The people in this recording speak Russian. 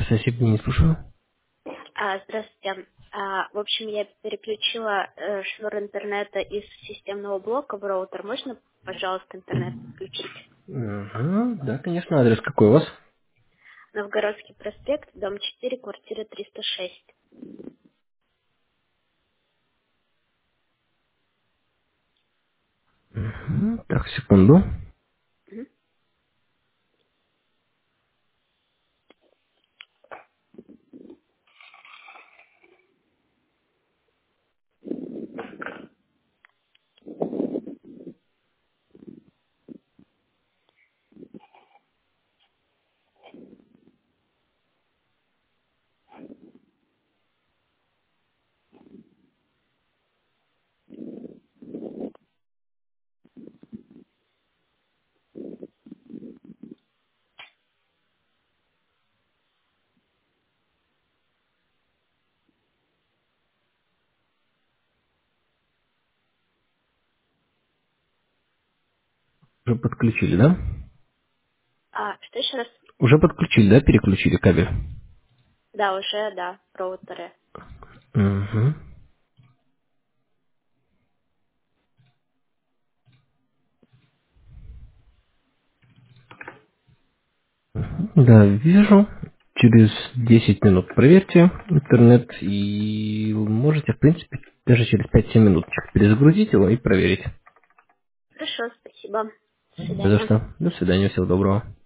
Спасибо, не слушаю. Здравствуйте. В общем, я переключила шнур интернета из системного блока в роутер. Можно, пожалуйста, интернет подключить? Угу, да, конечно. Адрес какой у вас? Новгородский проспект, дом 4, квартира 306. Так, секунду. Мгм. Уже подключили, да? Что еще раз? Уже подключили, да? Переключили кабель. Да, уже, да, роутеры. Угу. Да, вижу. Через 10 минут проверьте интернет и можете, в принципе, даже через 5-7 минут перезагрузить его и проверить. Хорошо, спасибо. До Не за свидания. что. До свидания, всего доброго.